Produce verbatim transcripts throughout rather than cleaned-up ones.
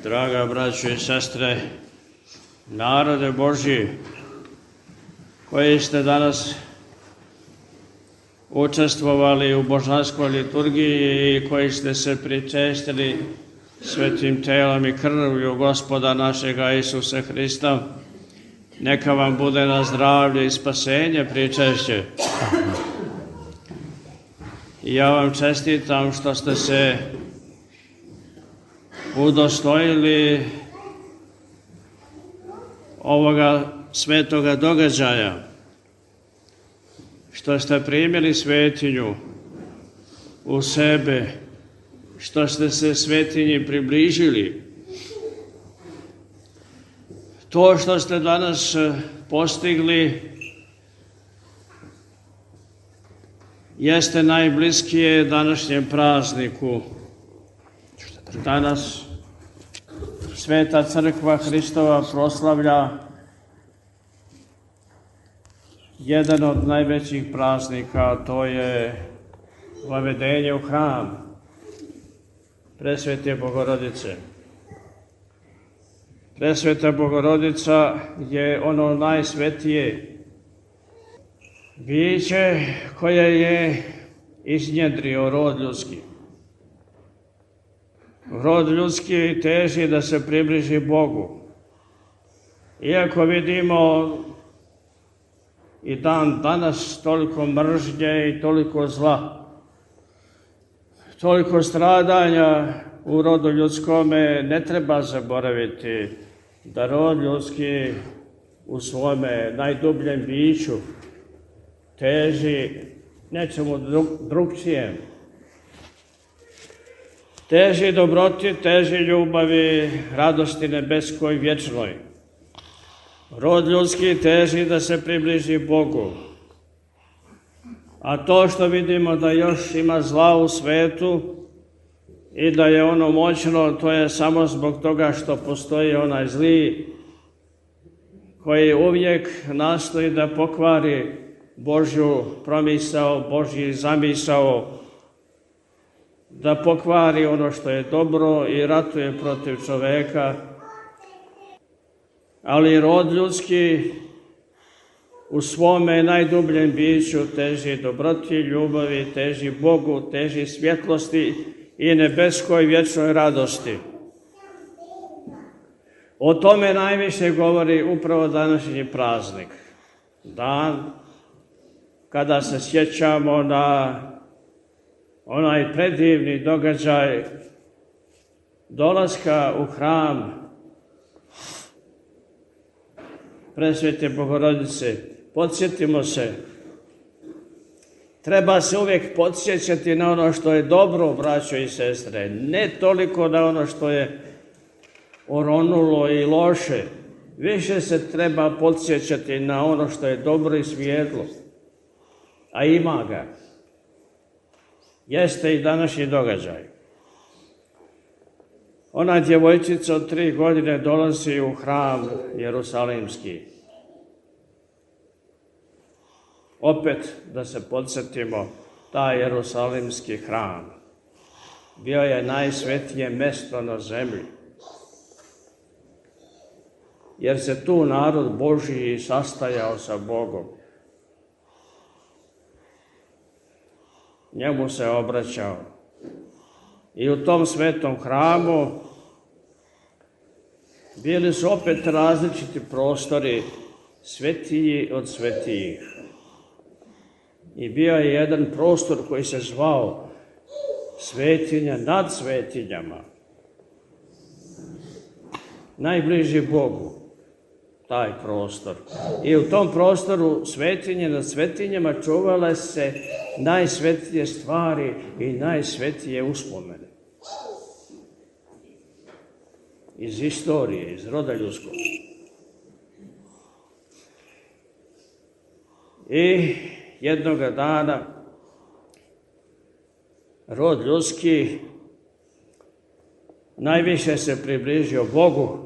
Draga braćo i sestre, narode Božji, koji ste danas učestvovali u božanskoj liturgiji i koji ste se pričestili svetim telom i krvlju Gospoda našega Isusa Hrista, neka vam bude na zdravlje i spasenje pričešće. I ja vam čestitam što ste se udostojili ovoga svetoga događaja, što ste primili svetinju u sebe, što ste se svetinji približili. To što ste danas postigli jeste najbliskije današnjem prazniku. Danas Sveta Crkva Hristova proslavlja jedan od najvećih praznika, a to je vavedenje u hram Presvete Bogorodice. Presveta Bogorodica je ono najsvetije biće koje je iznjedrio rod ljudski. Rod ljudski teži da se približi Bogu. Iako vidimo i dan danas toliko mržnje i toliko zla, toliko stradanja u rodu ljudskome, ne treba zaboraviti da rod ljudski u svome najdubljem biću teži nečemu drugčijem. Teži dobroti, teži ljubavi, radosti nebeskoj vječnoj. Rod ljudski teži da se približi Bogu. A to što vidimo da još ima zla u svetu i da je ono moćno, to je samo zbog toga što postoji onaj zli koji uvijek nastoji da pokvari Božju promisao, Božji zamisao, da pokvari ono što je dobro i ratuje protiv čoveka. Ali rod ljudski u svome najdubljem biću teži dobroti, ljubavi, teži Bogu, teži svjetlosti i nebeskoj vječnoj radosti. O tome najviše govori upravo današnji praznik. Dan kada se sjećamo na onaj predivni događaj dolaska u hram Presvete Bogorodice. Podsjetimo se, treba se uvijek podsjećati na ono što je dobro, braćo i sestre, ne toliko na ono što je oronulo i loše. Više se treba podsjećati na ono što je dobro i svijetlo, a ima ga. Jeste i današnji događaj. Ona djevojčica od tri godine dolazi u hram Jerusalimski. Opet da se podsjetimo, taj Jerusalimski hram bio je najsvetije mjesto na zemlji. Jer se tu narod Božji sastajao sa Bogom. Njemu se obraćao. I u tom svetom hramu bili su opet različiti prostori, svetiji od svetijih. I bio je jedan prostor koji se zvao svetinja nad svetinjama. Najbliži Bogu, taj prostor. I u tom prostoru svetinje nad svetinjama čuvale se najsvetije stvari i najsvetije uspomene. Iz istorije, iz roda ljudskog. I jednoga dana rod ljudski najviše se približio Bogu,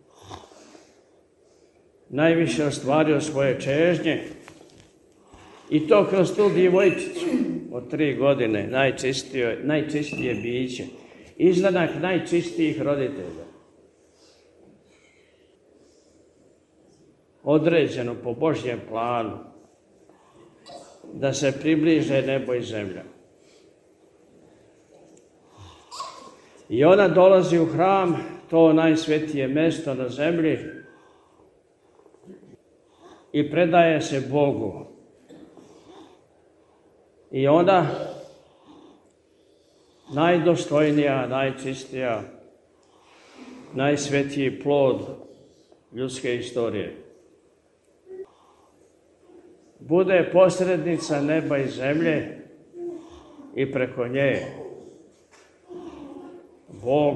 najviše ostvario svoje čežnje i to kroz tu djevojčicu od tri godine, najčistije, najčistije biće, izdanak najčistijih roditelja. određeno po Božjem planu da se približe nebo i zemlja. I ona dolazi u hram, to najsvetije mjesto na zemlji, i predaje se Bogu. I ona, najdostojnija, najčistija, najsvetiji plod ljudske istorije, bude posrednica neba i zemlje i preko nje Bog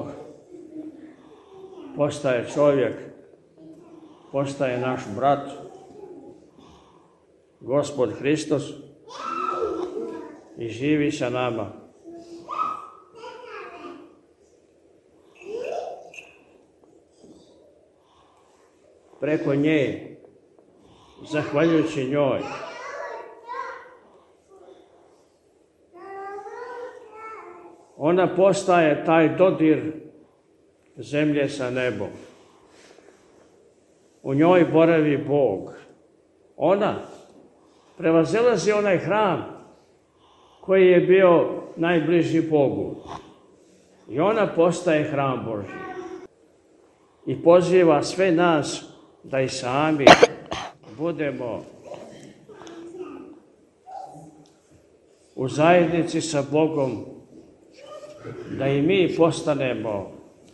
postaje čovjek, postaje naš brat, Gospod Hristos, i živi sa nama. Preko nje, zahvaljujući njoj, ona postaje taj dodir zemlje sa nebom. U njoj boravi Bog. Ona prevazilazi onaj hram koji je bio najbliži Bogu. I ona postaje hram Božji. I poziva sve nas da i sami budemo u zajednici sa Bogom, da i mi postanemo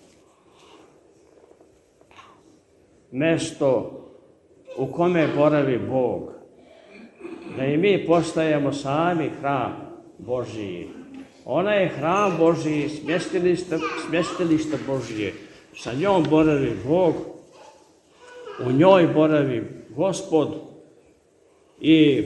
mjesto u kome boravi Bog, da i mi postajemo sami hram Božji. Ona je hram Božji, smjestilište, smjestilište Božje. Sa njom boravi Bog, u njoj boravi Gospod i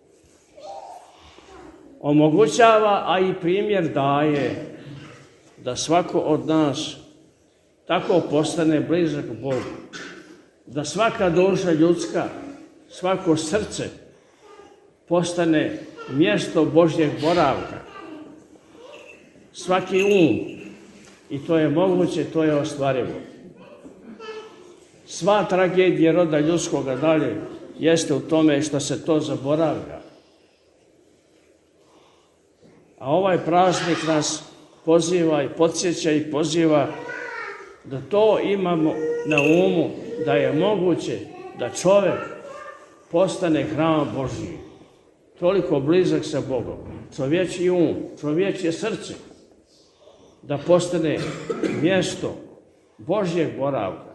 omogućava, a i primjer daje da svako od nas tako postane blizak Bogu. Da svaka duša ljudska, svako srce postane mjesto Božjeg boravka. Svaki um, i to je moguće, to je ostvarivo. Sva tragedija roda ljudskoga dalje jeste u tome što se to zaboravlja. A ovaj praznik nas poziva i podsjeća i poziva da to imamo na umu, da je moguće da čovjek postane hram Božji, toliko blizak sa Bogom, čovječji um, čovječje srce, da postane mjesto Božjeg boravka.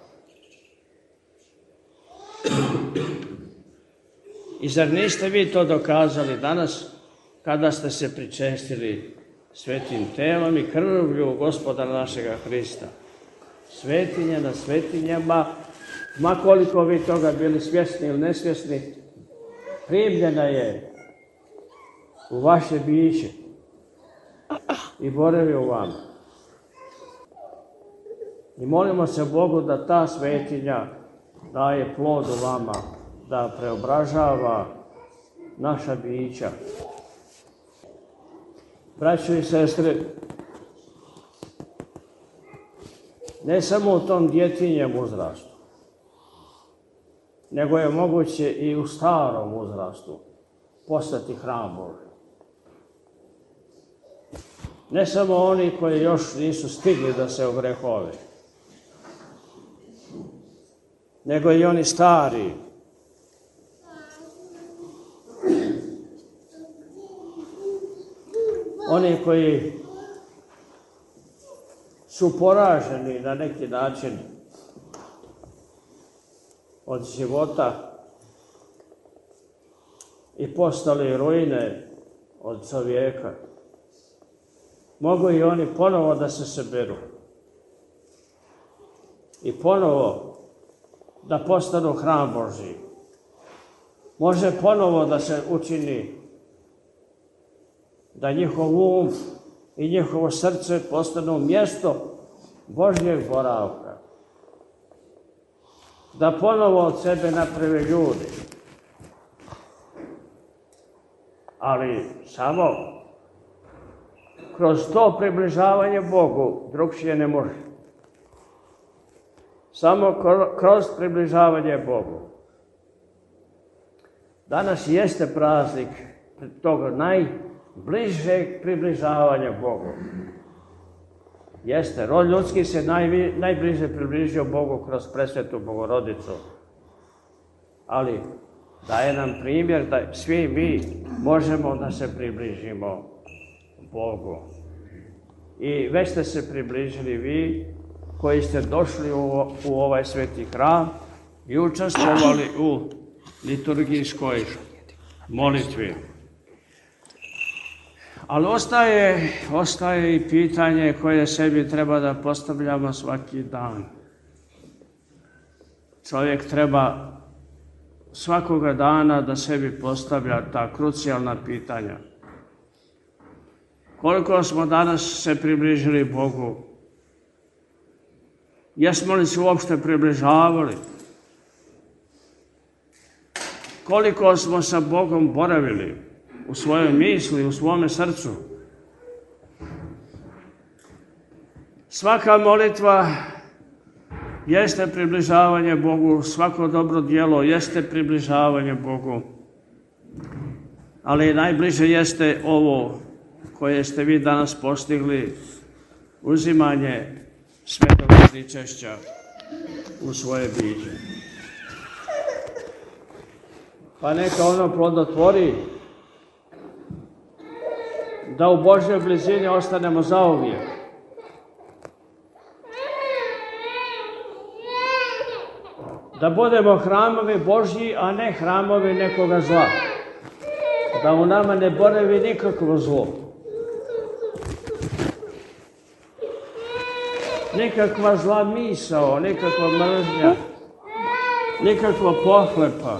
I zar niste vi to dokazali danas kada ste se pričestili svetim telom i krvlju Gospoda našega Hrista? Svetinja na svetinjama, ma koliko vi toga bili svjesni ili nesvjesni, primljena je u vaše biće i boravi u vama. I molimo se Bogu da ta svetinja daje plod u vama, da preobražava naša bića. Braćo i sestre, ne samo u tom djetinjem uzrastu, nego je moguće i u starom uzrastu postati hram Božji. Ne samo oni koji još nisu stigli da se ogrehove, nego i oni stari. Oni koji su poraženi na neki način od života i postali ruine od čovjeka. Mogu i oni ponovo da se saberu i ponovo da postanu hram Božji. Može ponovo da se učini da njihov um i njihovo srce postanu mjesto Božjeg boravka. Da ponovo od sebe naprave ljudi. Ali samo kroz to približavanje Bogu drugčije ne može. Samo kroz približavanje Bogu danas jeste praznik toga najbližeg približavanja Bogu. Jeste, rod ljudski se naj, najbliže približio Bogu kroz presvetu Bogorodicu. Ali daje nam primjer da svi mi možemo da se približimo Bogu. I već ste se približili vi koji ste došli u, u ovaj sveti hram i učestvovali u liturgijskoj molitvi. Ali ostaje, ostaje i pitanje koje sebi treba da postavljamo svaki dan. Čovjek treba svakoga dana da sebi postavlja ta krucijalna pitanja. Koliko smo danas se približili Bogu? Jesmo li se uopšte približavali? Koliko smo sa Bogom boravili u svojoj misli, u svome srcu? Svaka molitva jeste približavanje Bogu, svako dobro djelo jeste približavanje Bogu, ali najbliže jeste ovo koje ste vi danas postigli, uzimanje svetog pričešća u svoje biće. Pa neka ono plodotvori, da u Božjoj blizini ostanemo zauvijek. Da budemo hramovi Božji, a ne hramovi nekoga zla. Da u nama ne boravi nikakvo zlo. Nikakva zla misao, nikakva mržnja, nikakva pohlepa.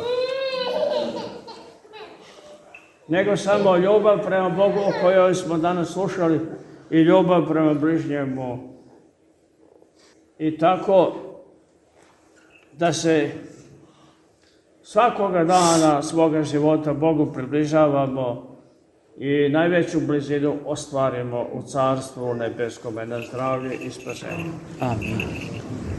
Nego samo ljubav prema Bogu o kojoj smo danas slušali i ljubav prema bližnjemu. I tako da se svakoga dana svoga života Bogu približavamo i najveću blizinu ostvarimo u Carstvu nebeskome na zdravlje i spasenje. Amin.